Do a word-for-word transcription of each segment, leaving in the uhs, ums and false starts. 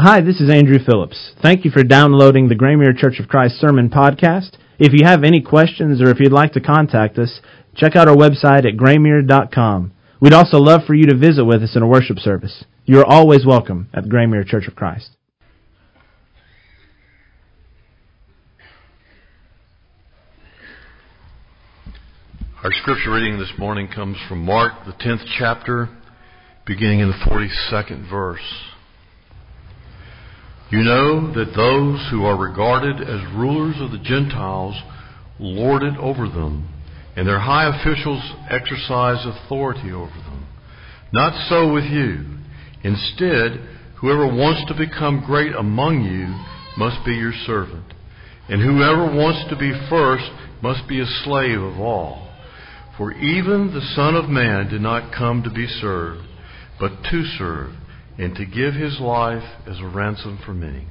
Hi, this is Andrew Phillips. Thank you for downloading the Graymere Church of Christ Sermon Podcast. If you have any questions or if you'd like to contact us, check out our website at graymere dot com. We'd also love for you to visit with us in a worship service. You are always welcome at the Graymere Church of Christ. Our scripture reading this morning comes from Mark, the tenth chapter, beginning in the forty-second verse. You know that those who are regarded as rulers of the Gentiles lord it over them, and their high officials exercise authority over them. Not so with you. Instead, whoever wants to become great among you must be your servant, and whoever wants to be first must be a slave of all. For even the Son of Man did not come to be served, but to serve, and to give his life as a ransom for many.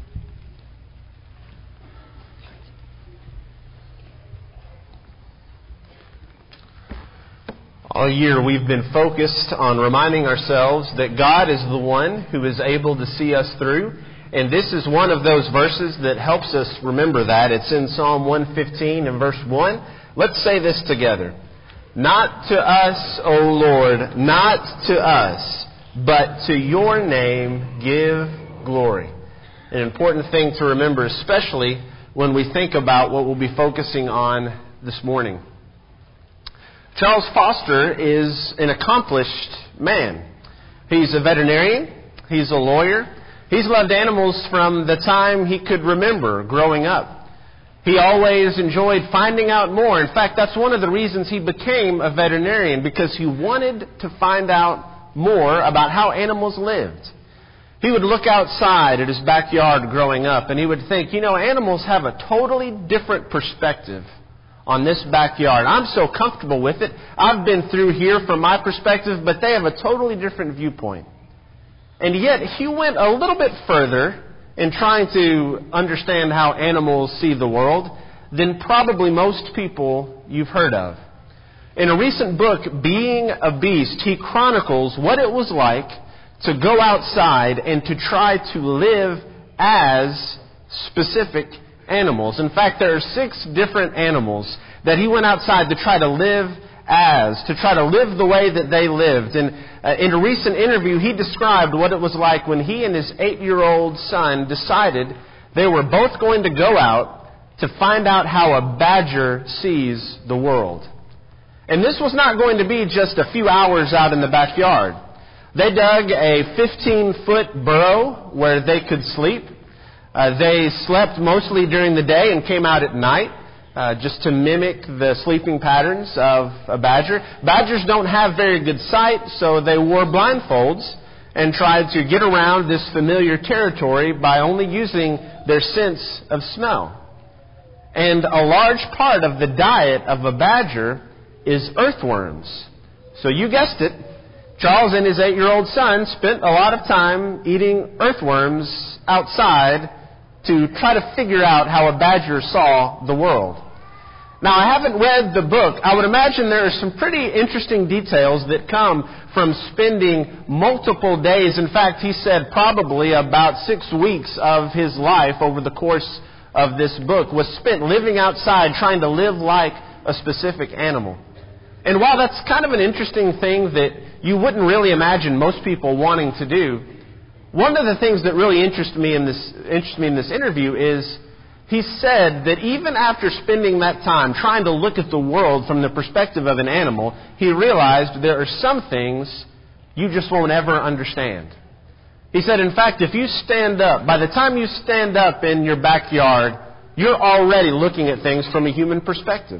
All year we've been focused on reminding ourselves that God is the one who is able to see us through. And this is one of those verses that helps us remember that. It's in Psalm one fifteen and verse one. Let's say this together. Not to us, O Lord, not to us, but to your name give glory. An important thing to remember, especially when we think about what we'll be focusing on this morning. Charles Foster is an accomplished man. He's a veterinarian. He's a lawyer. He's loved animals from the time he could remember growing up. He always enjoyed finding out more. In fact, that's one of the reasons he became a veterinarian, because he wanted to find out more about how animals lived. He would look outside at his backyard growing up, and he would think, you know, animals have a totally different perspective on this backyard. I'm so comfortable with it. I've been through here from my perspective, but they have a totally different viewpoint. And yet, he went a little bit further in trying to understand how animals see the world than probably most people you've heard of. In a recent book, Being a Beast, he chronicles what it was like to go outside and to try to live as specific animals. In fact, there are six different animals that he went outside to try to live as, to try to live the way that they lived. And uh, in a recent interview, he described what it was like when he and his eight-year-old son decided they were both going to go out to find out how a badger sees the world. And this was not going to be just a few hours out in the backyard. They dug a fifteen-foot burrow where they could sleep. Uh, they slept mostly during the day and came out at night uh, just to mimic the sleeping patterns of a badger. Badgers don't have very good sight, so they wore blindfolds and tried to get around this familiar territory by only using their sense of smell. And a large part of the diet of a badger is earthworms. So you guessed it, Charles and his eight-year-old son spent a lot of time eating earthworms outside to try to figure out how a badger saw the world. Now, I haven't read the book. I would imagine there are some pretty interesting details that come from spending multiple days. In fact, he said probably about six weeks of his life over the course of this book was spent living outside trying to live like a specific animal. And while that's kind of an interesting thing that you wouldn't really imagine most people wanting to do, one of the things that really interested me in this interested me in this interview is he said that even after spending that time trying to look at the world from the perspective of an animal, he realized there are some things you just won't ever understand. He said, in fact, if you stand up, by the time you stand up in your backyard, you're already looking at things from a human perspective.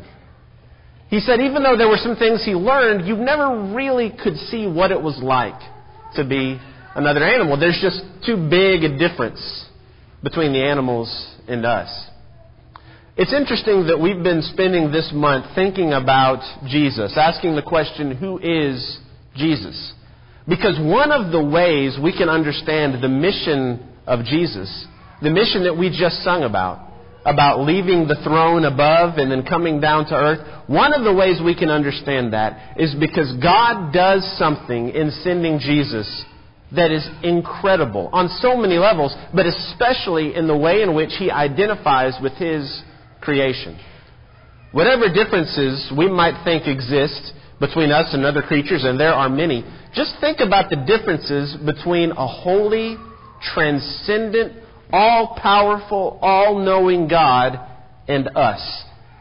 He said even though there were some things he learned, you never really could see what it was like to be another animal. There's just too big a difference between the animals and us. It's interesting that we've been spending this month thinking about Jesus, asking the question, who is Jesus? Because one of the ways we can understand the mission of Jesus, the mission that we just sung about, about leaving the throne above and then coming down to earth, one of the ways we can understand that is because God does something in sending Jesus that is incredible on so many levels, but especially in the way in which He identifies with His creation. Whatever differences we might think exist between us and other creatures, and there are many, just think about the differences between a holy, transcendent, all-powerful, all-knowing God and us.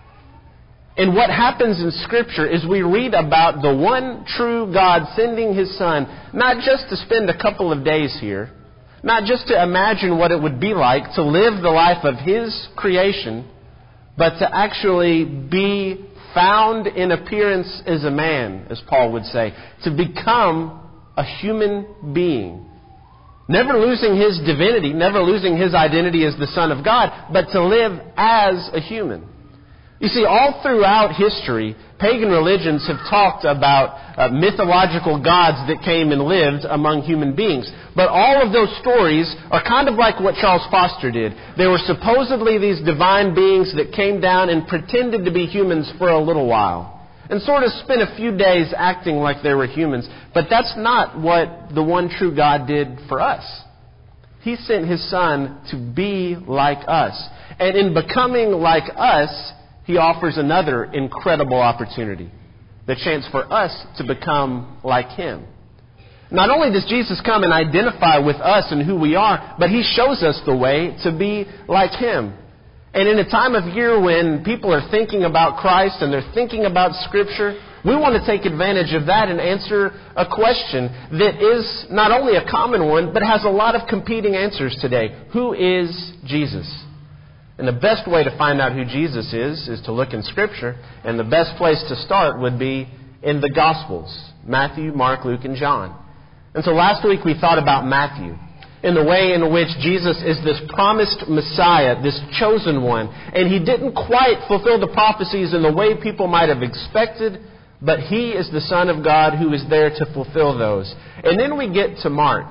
And what happens in Scripture is we read about the one true God sending His Son, not just to spend a couple of days here, not just to imagine what it would be like to live the life of His creation, but to actually be found in appearance as a man, as Paul would say, to become a human being. Never losing His divinity, never losing His identity as the Son of God, but to live as a human. You see, all throughout history, pagan religions have talked about uh, mythological gods that came and lived among human beings. But all of those stories are kind of like what Charles Foster did. They were supposedly these divine beings that came down and pretended to be humans for a little while, and sort of spent a few days acting like they were humans. But that's not what the one true God did for us. He sent His Son to be like us. And in becoming like us, He offers another incredible opportunity, the chance for us to become like Him. Not only does Jesus come and identify with us and who we are, but He shows us the way to be like Him. And in a time of year when people are thinking about Christ and they're thinking about Scripture, we want to take advantage of that and answer a question that is not only a common one, but has a lot of competing answers today. Who is Jesus? And the best way to find out who Jesus is is to look in Scripture. And the best place to start would be in the Gospels: Matthew, Mark, Luke, and John. And so last week we thought about Matthew, in the way in which Jesus is this promised Messiah, this chosen one. And He didn't quite fulfill the prophecies in the way people might have expected, but He is the Son of God who is there to fulfill those. And then we get to Mark.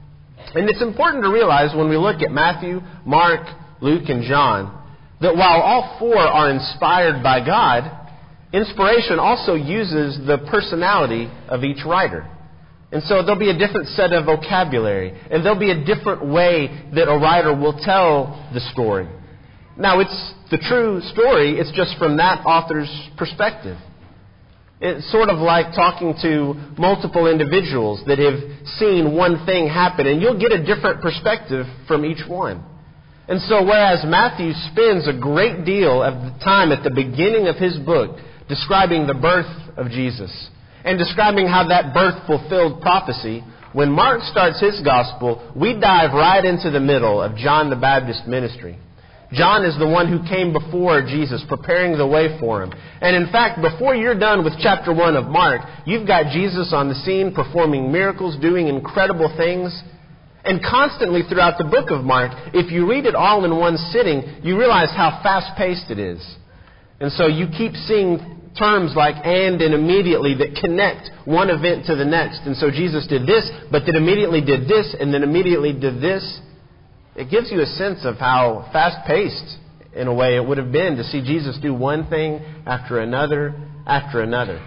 And it's important to realize when we look at Matthew, Mark, Luke, and John, that while all four are inspired by God, inspiration also uses the personality of each writer. And so there'll be a different set of vocabulary, and there'll be a different way that a writer will tell the story. Now, it's the true story, it's just from that author's perspective. It's sort of like talking to multiple individuals that have seen one thing happen, and you'll get a different perspective from each one. And so whereas Matthew spends a great deal of the time at the beginning of his book describing the birth of Jesus and describing how that birth fulfilled prophecy, when Mark starts his gospel, we dive right into the middle of John the Baptist's ministry. John is the one who came before Jesus, preparing the way for Him. And in fact, before you're done with chapter one of Mark, you've got Jesus on the scene performing miracles, doing incredible things. And constantly throughout the book of Mark, if you read it all in one sitting, you realize how fast-paced it is. And so you keep seeing terms like and and immediately that connect one event to the next. And so Jesus did this, but then immediately did this, and then immediately did this. It gives you a sense of how fast-paced, in a way, it would have been to see Jesus do one thing after another after another.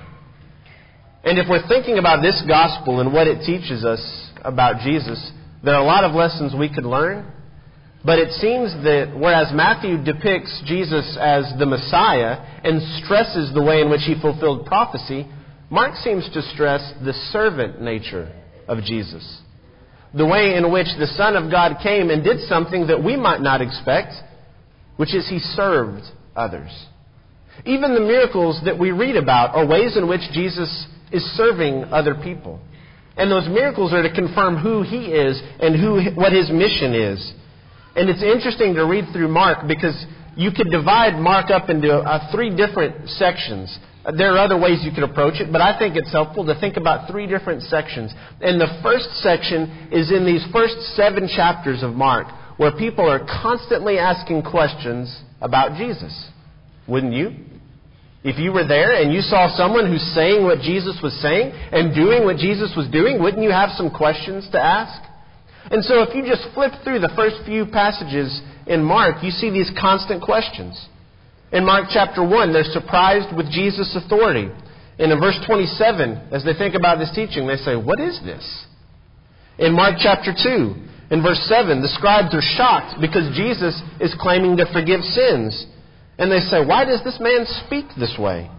And if we're thinking about this gospel and what it teaches us about Jesus, there are a lot of lessons we could learn. But it seems that whereas Matthew depicts Jesus as the Messiah and stresses the way in which He fulfilled prophecy, Mark seems to stress the servant nature of Jesus. The way in which the Son of God came and did something that we might not expect, which is He served others. Even the miracles that we read about are ways in which Jesus is serving other people. And those miracles are to confirm who He is and who what His mission is. And it's interesting to read through Mark because you could divide Mark up into uh, three different sections. There are other ways you could approach it, but I think it's helpful to think about three different sections. And the first section is in these first seven chapters of Mark, where people are constantly asking questions about Jesus. Wouldn't you? If you were there and you saw someone who's saying what Jesus was saying and doing what Jesus was doing, wouldn't you have some questions to ask? And so if you just flip through the first few passages in Mark, you see these constant questions. In Mark chapter one, they're surprised with Jesus' authority. And in verse twenty-seven, as they think about this teaching, they say, "What is this?" In Mark chapter two, in verse seven, the scribes are shocked because Jesus is claiming to forgive sins. And they say, why does this man speak this way?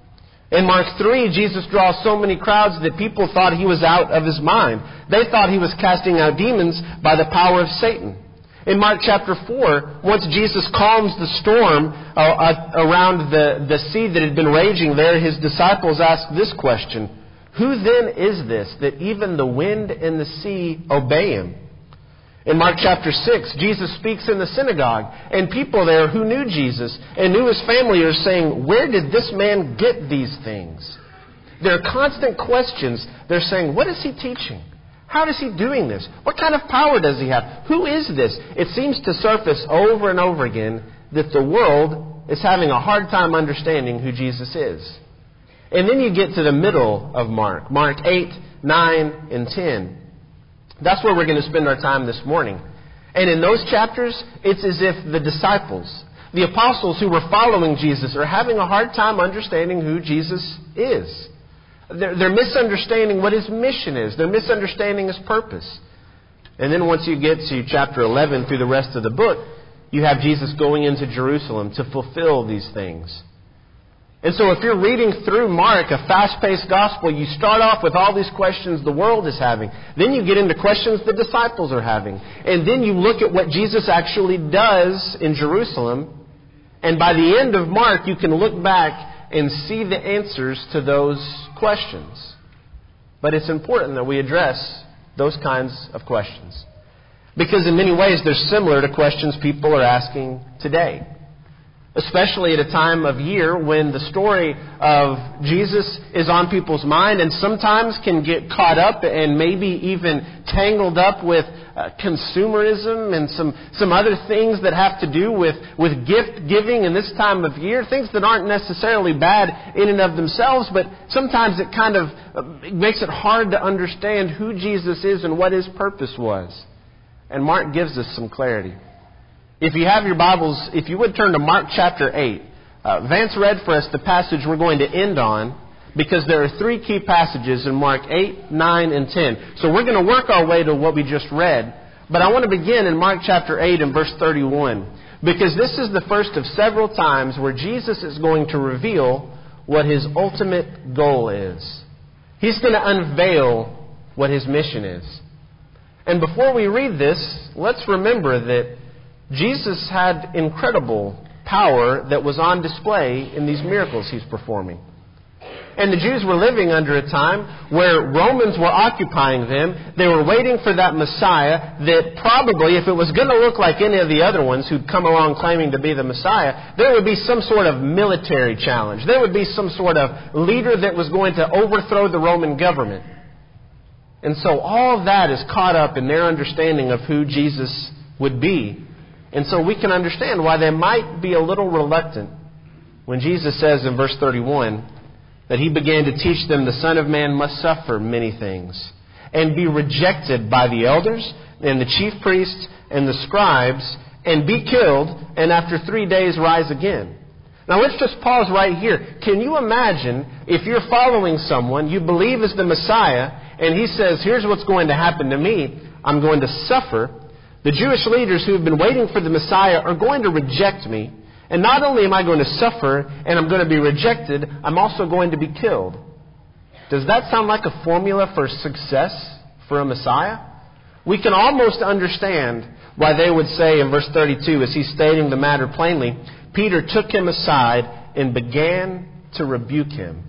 In Mark three, Jesus draws so many crowds that people thought he was out of his mind. They thought he was casting out demons by the power of Satan. In Mark chapter four, once Jesus calms the storm uh, around the, the sea that had been raging there, his disciples ask this question, who then is this that even the wind and the sea obey him? In Mark chapter six, Jesus speaks in the synagogue, and people there who knew Jesus and knew his family are saying, where did this man get these things? There are constant questions. They're saying, what is he teaching? How is he doing this? What kind of power does he have? Who is this? It seems to surface over and over again that the world is having a hard time understanding who Jesus is. And then you get to the middle of Mark, Mark eight, nine, and ten. That's where we're going to spend our time this morning. And in those chapters, it's as if the disciples, the apostles who were following Jesus, are having a hard time understanding who Jesus is. They're, they're misunderstanding what his mission is. They're misunderstanding his purpose. And then once you get to chapter eleven through the rest of the book, you have Jesus going into Jerusalem to fulfill these things. And so if you're reading through Mark, a fast-paced gospel, you start off with all these questions the world is having. Then you get into questions the disciples are having. And then you look at what Jesus actually does in Jerusalem. And by the end of Mark, you can look back and see the answers to those questions. But it's important that we address those kinds of questions. Because in many ways, they're similar to questions people are asking today. Especially at a time of year when the story of Jesus is on people's mind and sometimes can get caught up and maybe even tangled up with uh, consumerism and some, some other things that have to do with, with gift giving in this time of year. Things that aren't necessarily bad in and of themselves, but sometimes it kind of uh, it makes it hard to understand who Jesus is and what his purpose was. And Mark gives us some clarity. If you have your Bibles, if you would turn to Mark chapter eight. Uh, Vance read for us the passage we're going to end on because there are three key passages in Mark eight, nine, and ten. So we're going to work our way to what we just read. But I want to begin in Mark chapter eight and verse thirty-one because this is the first of several times where Jesus is going to reveal what his ultimate goal is. He's going to unveil what his mission is. And before we read this, let's remember that Jesus had incredible power that was on display in these miracles he's performing. And the Jews were living under a time where Romans were occupying them. They were waiting for that Messiah that probably, if it was going to look like any of the other ones who'd come along claiming to be the Messiah, there would be some sort of military challenge. There would be some sort of leader that was going to overthrow the Roman government. And so all of that is caught up in their understanding of who Jesus would be. And so we can understand why they might be a little reluctant when Jesus says in verse thirty-one that he began to teach them the Son of Man must suffer many things and be rejected by the elders and the chief priests and the scribes and be killed and after three days rise again. Now let's just pause right here. Can you imagine if you're following someone you believe is the Messiah and he says, here's what's going to happen to me. I'm going to suffer. The Jewish leaders who have been waiting for the Messiah are going to reject me. And not only am I going to suffer and I'm going to be rejected, I'm also going to be killed. Does that sound like a formula for success for a Messiah? We can almost understand why they would say in verse thirty-two, as he's stating the matter plainly, Peter took him aside and began to rebuke him.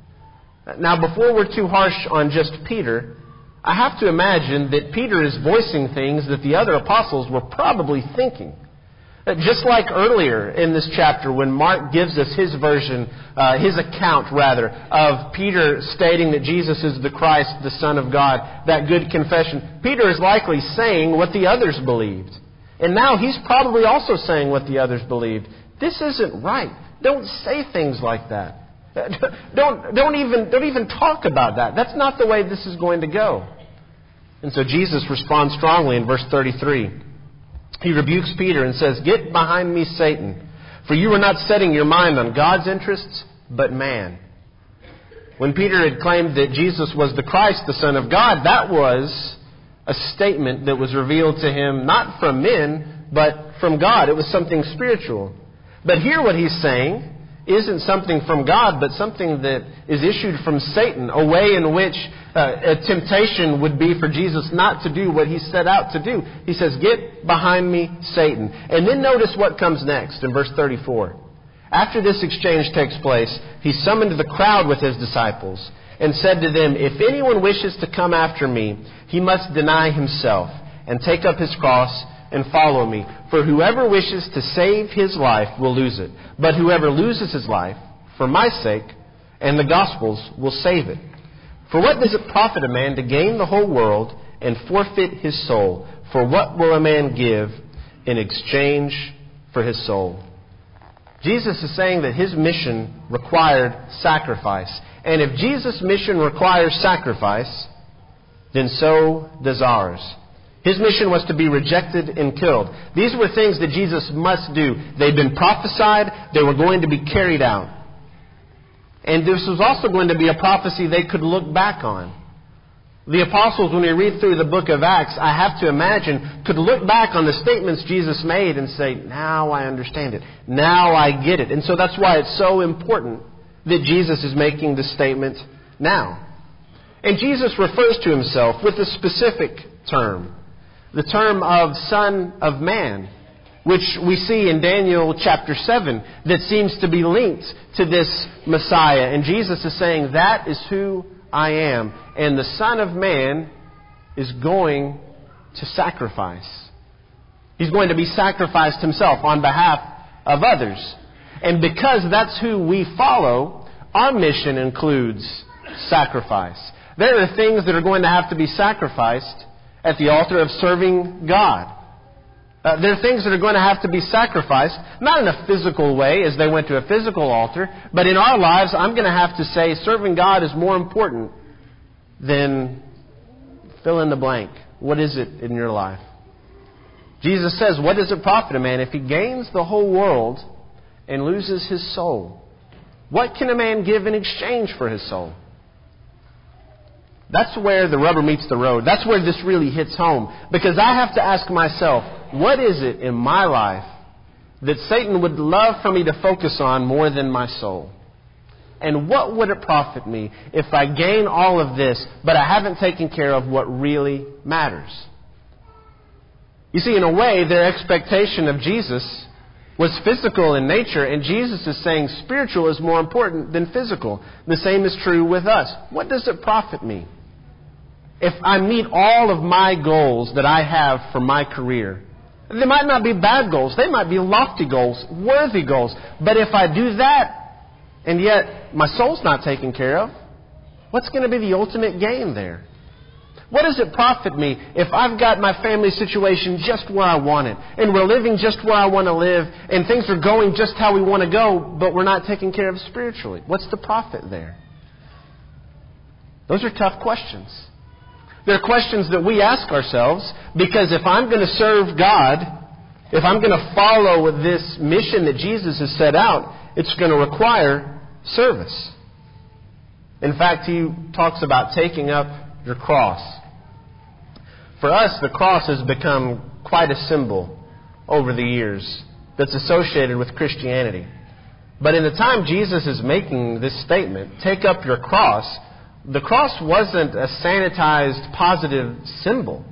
Now, before we're too harsh on just Peter, I have to imagine that Peter is voicing things that the other apostles were probably thinking. Just like earlier in this chapter when Mark gives us his version, uh, his account rather, of Peter stating that Jesus is the Christ, the Son of God, that good confession, Peter is likely saying what the others believed. And now he's probably also saying what the others believed. This isn't right. Don't say things like that. Don't, don't, even, don't even talk about that. That's not the way this is going to go. And so Jesus responds strongly in verse thirty-three. He rebukes Peter and says, "Get behind me, Satan, for you are not setting your mind on God's interests, but man." When Peter had claimed that Jesus was the Christ, the Son of God, that was a statement that was revealed to him not from men, but from God. It was something spiritual. But here what he's saying isn't something from God, but something that is issued from Satan, a way in which uh, a temptation would be for Jesus not to do what he set out to do. He says, "Get behind me, Satan." And then notice what comes next in verse thirty-four. After this exchange takes place, he summoned the crowd with his disciples and said to them, "If anyone wishes to come after me, he must deny himself and take up his cross and follow me. For whoever wishes to save his life will lose it. But whoever loses his life for my sake and the gospel's will save it. For what does it profit a man to gain the whole world and forfeit his soul? For what will a man give in exchange for his soul?" Jesus is saying that his mission required sacrifice. And if Jesus' mission requires sacrifice, then so does ours. His mission was to be rejected and killed. These were things that Jesus must do. They'd been prophesied. They were going to be carried out. And this was also going to be a prophecy they could look back on. The apostles, when we read through the book of Acts, I have to imagine, could look back on the statements Jesus made and say, "Now I understand it. Now I get it." And so that's why it's so important that Jesus is making this statement now. And Jesus refers to himself with a specific term. The term of Son of Man, which we see in Daniel chapter seven, that seems to be linked to this Messiah. And Jesus is saying, that is who I am. And the Son of Man is going to sacrifice. He's going to be sacrificed himself on behalf of others. And because that's who we follow, our mission includes sacrifice. There are things that are going to have to be sacrificed at the altar of serving God. Uh, there are things that are going to have to be sacrificed, not in a physical way as they went to a physical altar, but in our lives, I'm going to have to say serving God is more important than fill in the blank. What is it in your life? Jesus says, what does it profit a man if he gains the whole world and loses his soul? What can a man give in exchange for his soul? That's where the rubber meets the road. That's where this really hits home. Because I have to ask myself, what is it in my life that Satan would love for me to focus on more than my soul? And what would it profit me if I gain all of this, but I haven't taken care of what really matters? You see, in a way, their expectation of Jesus was physical in nature, and Jesus is saying spiritual is more important than physical. The same is true with us. What does it profit me if I meet all of my goals that I have for my career? They might not be bad goals. They might be lofty goals, worthy goals. But if I do that, and yet my soul's not taken care of, what's going to be the ultimate gain there? What does it profit me if I've got my family situation just where I want it, and we're living just where I want to live, and things are going just how we want to go, but we're not taken care of spiritually? What's the profit there? Those are tough questions. They're questions that we ask ourselves, because if I'm going to serve God, if I'm going to follow this mission that Jesus has set out, it's going to require service. In fact, he talks about taking up your cross. For us, the cross has become quite a symbol over the years that's associated with Christianity. But in the time Jesus is making this statement, take up your cross, the cross wasn't a sanitized, positive symbol.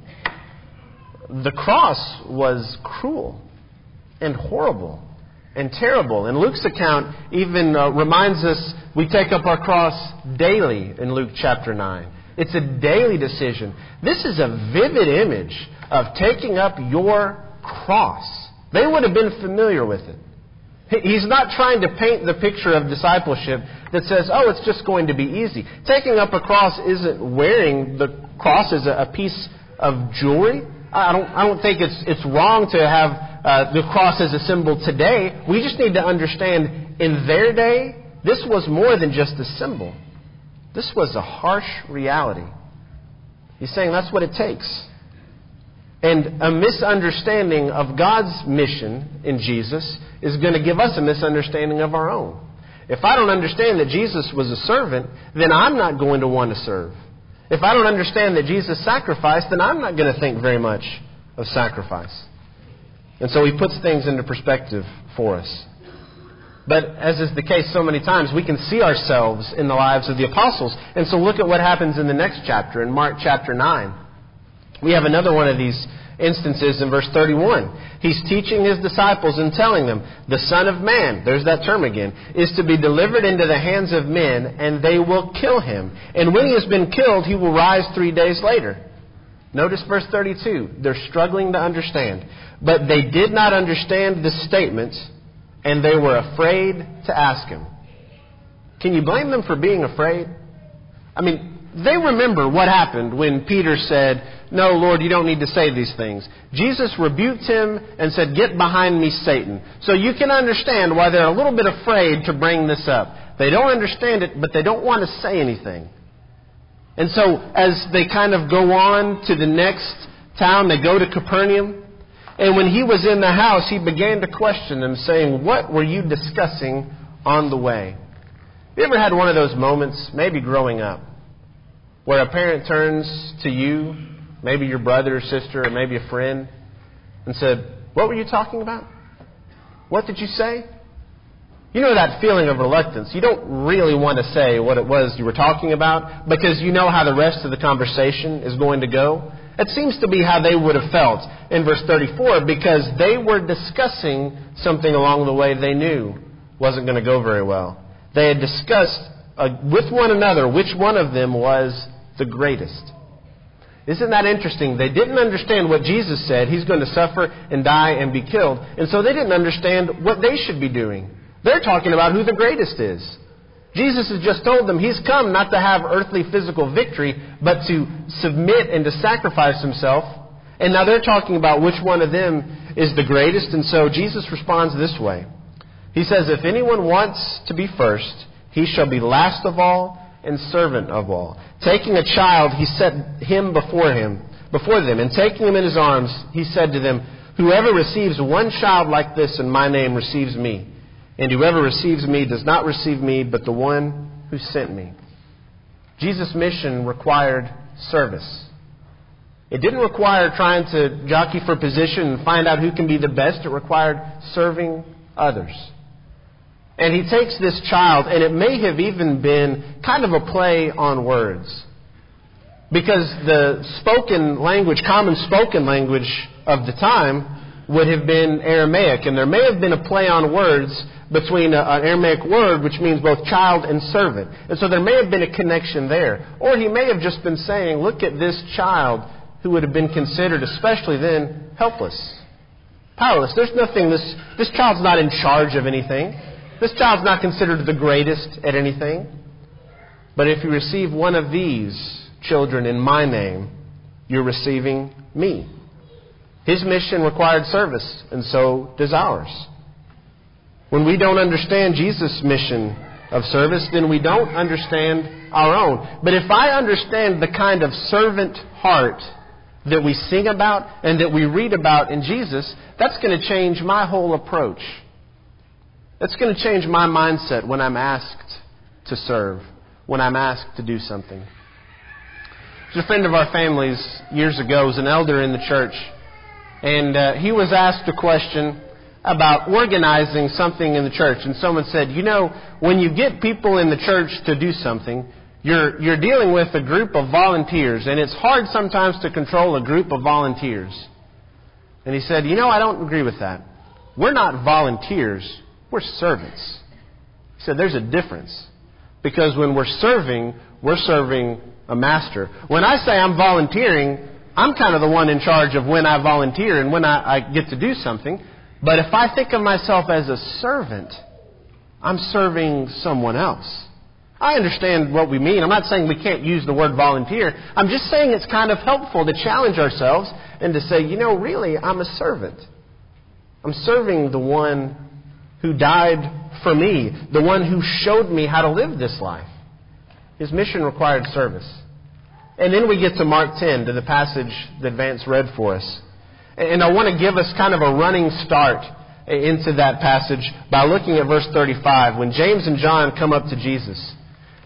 The cross was cruel and horrible and terrible. And Luke's account even uh, reminds us we take up our cross daily in Luke chapter nine. It's a daily decision. This is a vivid image of taking up your cross. They would have been familiar with it. He's not trying to paint the picture of discipleship that says, oh, it's just going to be easy. Taking up a cross isn't wearing the cross as a piece of jewelry. I don't, I don't think it's, it's wrong to have uh, the cross as a symbol today. We just need to understand in their day, this was more than just a symbol. This was a harsh reality. He's saying that's what it takes. And a misunderstanding of God's mission in Jesus is going to give us a misunderstanding of our own. If I don't understand that Jesus was a servant, then I'm not going to want to serve. If I don't understand that Jesus sacrificed, then I'm not going to think very much of sacrifice. And so he puts things into perspective for us. But as is the case so many times, we can see ourselves in the lives of the apostles. And so look at what happens in the next chapter, in Mark chapter nine. We have another one of these instances in verse thirty-one. He's teaching his disciples and telling them, the Son of Man, there's that term again, is to be delivered into the hands of men, and they will kill him. And when he has been killed, he will rise three days later. Notice verse thirty-two. They're struggling to understand. But they did not understand this statement, and they were afraid to ask him. Can you blame them for being afraid? I mean, they remember what happened when Peter said, no, Lord, you don't need to say these things. Jesus rebuked him and said, get behind me, Satan. So you can understand why they're a little bit afraid to bring this up. They don't understand it, but they don't want to say anything. And so as they kind of go on to the next town, they go to Capernaum. And when he was in the house, he began to question them, saying, what were you discussing on the way? You ever had one of those moments, maybe growing up, where a parent turns to you, maybe your brother or sister or maybe a friend, and said, what were you talking about? What did you say? You know that feeling of reluctance. You don't really want to say what it was you were talking about because you know how the rest of the conversation is going to go. It seems to be how they would have felt in verse thirty-four because they were discussing something along the way they knew wasn't going to go very well. They had discussed uh, with one another which one of them was the greatest. Isn't that interesting? They didn't understand what Jesus said. He's going to suffer and die and be killed. And so they didn't understand what they should be doing. They're talking about who the greatest is. Jesus has just told them He's come not to have earthly physical victory, but to submit and to sacrifice Himself. And now they're talking about which one of them is the greatest. And so Jesus responds this way. He says, if anyone wants to be first, he shall be last of all and servant of all. Taking a child, He set him before him, before them, and taking him in His arms, He said to them, whoever receives one child like this in my name receives me. And whoever receives me does not receive me, but the one who sent me. Jesus' mission required service. It didn't require trying to jockey for position and find out who can be the best. It required serving others. And He takes this child, and it may have even been kind of a play on words. Because the spoken language, common spoken language of the time would have been Aramaic. And there may have been a play on words between an Aramaic word, which means both child and servant. And so there may have been a connection there. Or He may have just been saying, look at this child who would have been considered, especially then, helpless, powerless. There's nothing, this, this child's not in charge of anything. This child's not considered the greatest at anything. But if you receive one of these children in my name, you're receiving me. His mission required service, and so does ours. When we don't understand Jesus' mission of service, then we don't understand our own. But if I understand the kind of servant heart that we sing about and that we read about in Jesus, that's going to change my whole approach. That's going to change my mindset when I'm asked to serve, when I'm asked to do something. There's a friend of our family's years ago, was an elder in the church, and uh, he was asked a question about organizing something in the church. And someone said, you know, when you get people in the church to do something, you're, you're dealing with a group of volunteers, and it's hard sometimes to control a group of volunteers. And he said, you know, I don't agree with that. We're not volunteers. We're servants. He said there's a difference. Because when we're serving, we're serving a master. When I say I'm volunteering, I'm kind of the one in charge of when I volunteer and when I, I get to do something. But if I think of myself as a servant, I'm serving someone else. I understand what we mean. I'm not saying we can't use the word volunteer. I'm just saying it's kind of helpful to challenge ourselves and to say, you know, really, I'm a servant. I'm serving the one who died for me, the one who showed me how to live this life. His mission required service. And then we get to Mark ten, to the passage that Vance read for us. And I want to give us kind of a running start into that passage by looking at verse thirty-five, when James and John come up to Jesus.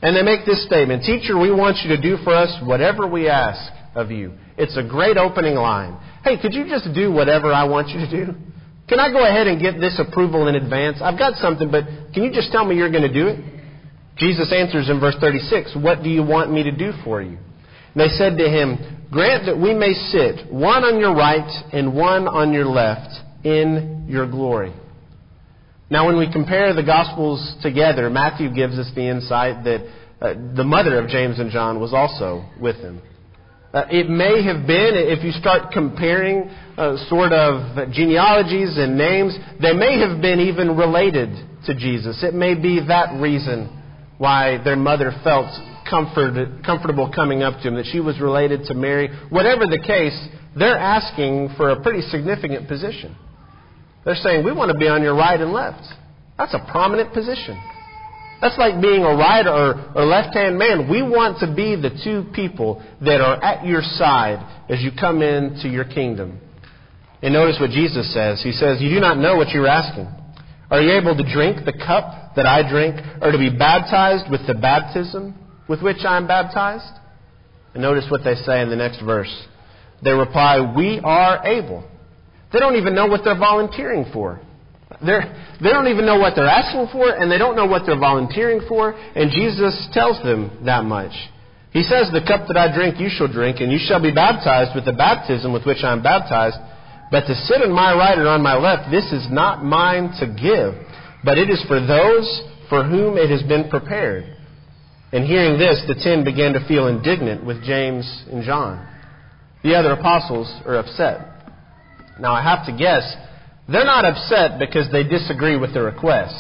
And they make this statement, "Teacher, we want you to do for us whatever we ask of you." It's a great opening line. Hey, could you just do whatever I want you to do? Can I go ahead and get this approval in advance? I've got something, but can you just tell me you're going to do it? Jesus answers in verse thirty-six, "What do you want me to do for you?" And they said to him, "Grant that we may sit, one on your right and one on your left, in your glory." Now, when we compare the Gospels together, Matthew gives us the insight that uh, the mother of James and John was also with him. Uh, it may have been, if you start comparing uh, sort of genealogies and names, they may have been even related to Jesus. It may be that reason why their mother felt comfort, comfortable coming up to him, that she was related to Mary. Whatever the case, they're asking for a pretty significant position. They're saying, "We want to be on your right and left." That's a prominent position. That's like being a right or, or left-hand man. We want to be the two people that are at your side as you come into your kingdom. And notice what Jesus says. He says, "You do not know what you're asking. Are you able to drink the cup that I drink, or to be baptized with the baptism with which I am baptized?" And notice what they say in the next verse. They reply, "We are able." They don't even know what they're volunteering for. They're, they don't even know what they're asking for, and they don't know what they're volunteering for. And Jesus tells them that much. He says, "The cup that I drink you shall drink, and you shall be baptized with the baptism with which I am baptized. But to sit on my right or on my left, this is not mine to give, but it is for those for whom it has been prepared." And hearing this, the ten began to feel indignant with James and John. The other apostles are upset. Now, I have to guess, they're not upset because they disagree with the request.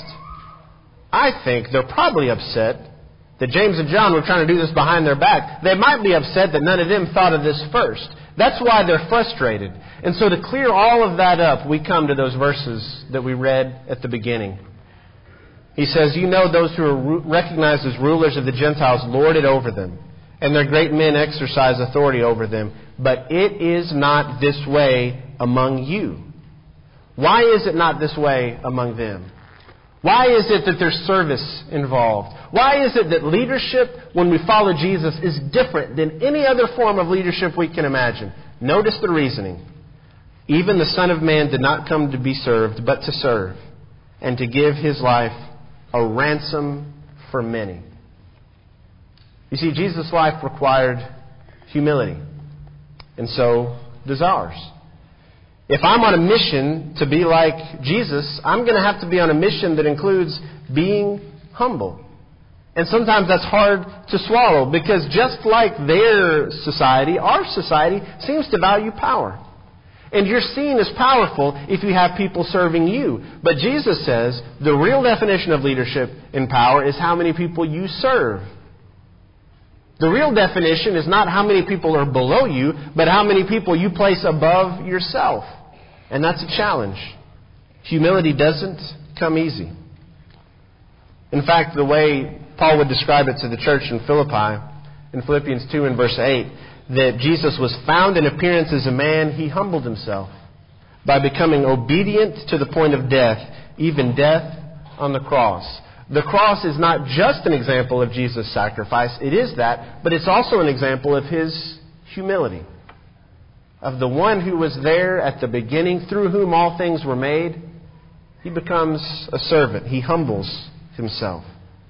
I think they're probably upset that James and John were trying to do this behind their back. They might be upset that none of them thought of this first. That's why they're frustrated. And so to clear all of that up, we come to those verses that we read at the beginning. He says, "You know those who are recognized as rulers of the Gentiles lord it over them, and their great men exercise authority over them. But it is not this way among you." Why is it not this way among them? Why is it that there's service involved? Why is it that leadership, when we follow Jesus, is different than any other form of leadership we can imagine? Notice the reasoning. "Even the Son of Man did not come to be served, but to serve, and to give his life a ransom for many." You see, Jesus' life required humility, and so does ours. If I'm on a mission to be like Jesus, I'm going to have to be on a mission that includes being humble. And sometimes that's hard to swallow, because just like their society, our society seems to value power. And you're seen as powerful if you have people serving you. But Jesus says the real definition of leadership and power is how many people you serve. The real definition is not how many people are below you, but how many people you place above yourself. And that's a challenge. Humility doesn't come easy. In fact, the way Paul would describe it to the church in Philippi, in Philippians two and verse eight, that Jesus was found in appearance as a man, he humbled himself by becoming obedient to the point of death, even death on the cross. The cross is not just an example of Jesus' sacrifice. It is that, but it's also an example of his humility. Of the one who was there at the beginning, through whom all things were made, he becomes a servant. He humbles himself.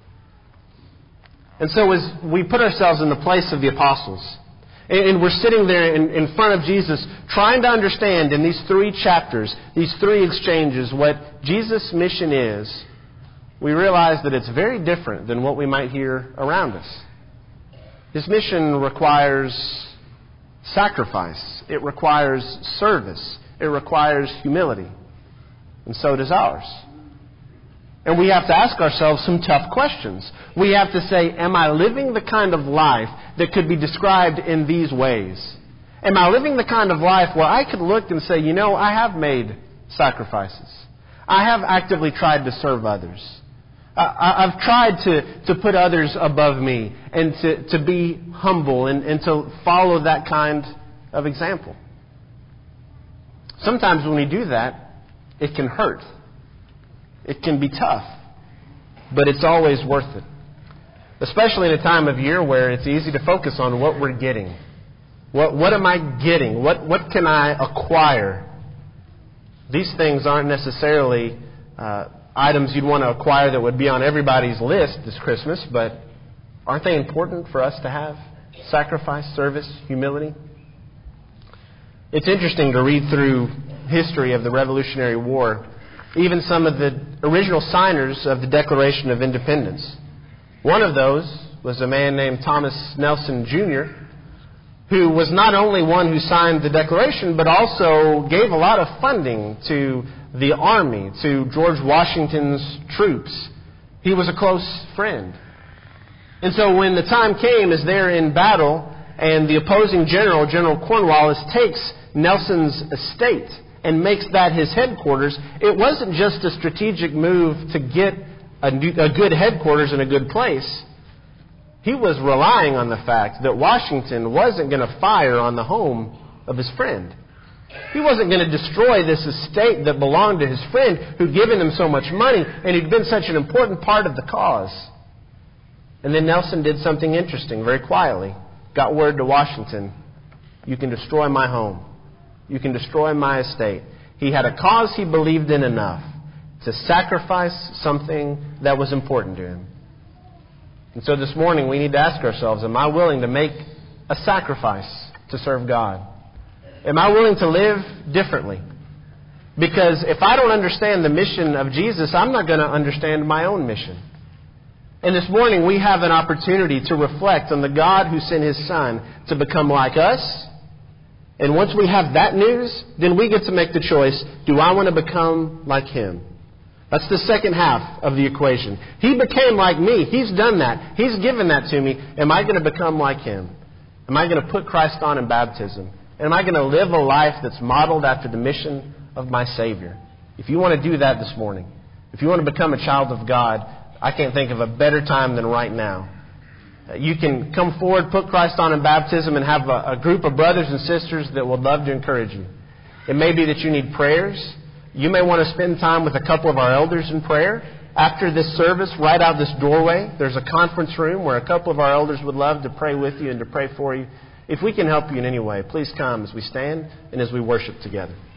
And so as we put ourselves in the place of the apostles, and we're sitting there in, in front of Jesus, trying to understand in these three chapters, these three exchanges, what Jesus' mission is, we realize that it's very different than what we might hear around us. His mission requires sacrifice. It requires service. It requires humility. And so does ours. And we have to ask ourselves some tough questions. We have to say, am I living the kind of life that could be described in these ways? Am I living the kind of life where I could look and say, you know, I have made sacrifices. I have actively tried to serve others. I, I've tried to, to put others above me and to, to be humble and, and to follow that kind of example. Sometimes when we do that, it can hurt. It can be tough, but it's always worth it. especially in a time of year where it's easy to focus on what we're getting. What, what am I getting? What, what can I acquire? These things aren't necessarily uh, items you'd want to acquire that would be on everybody's list this Christmas, but aren't they important for us to have? Sacrifice, service, humility. It's interesting to read through history of the Revolutionary War, even some of the original signers of the Declaration of Independence. One of those was a man named Thomas Nelson Junior, who was not only one who signed the Declaration, but also gave a lot of funding to the Army, to George Washington's troops. He was a close friend. And so when the time came, as they're in battle, and the opposing general, General Cornwallis, takes Nelson's estate and makes that his headquarters, it wasn't just a strategic move to get a, new, a good headquarters in a good place. He was relying on the fact that Washington wasn't going to fire on the home of his friend. He wasn't going to destroy this estate that belonged to his friend who'd given him so much money and who'd been such an important part of the cause. And then Nelson did something interesting very quietly. Got word to Washington, you can destroy my home. You can destroy my estate. He had a cause he believed in enough to sacrifice something that was important to him. And so this morning we need to ask ourselves, am I willing to make a sacrifice to serve God? Am I willing to live differently? Because if I don't understand the mission of Jesus, I'm not going to understand my own mission. And this morning we have an opportunity to reflect on the God who sent His Son to become like us. And once we have that news, then we get to make the choice, do I want to become like Him? That's the second half of the equation. He became like me. He's done that. He's given that to me. Am I going to become like Him? Am I going to put Christ on in baptism? Am I going to live a life that's modeled after the mission of my Savior? If you want to do that this morning, if you want to become a child of God, I can't think of a better time than right now. You can come forward, put Christ on in baptism, and have a, a group of brothers and sisters that would love to encourage you. It may be that you need prayers. You may want to spend time with a couple of our elders in prayer. After this service, right out this doorway, there's a conference room where a couple of our elders would love to pray with you and to pray for you. If we can help you in any way, please come as we stand and as we worship together.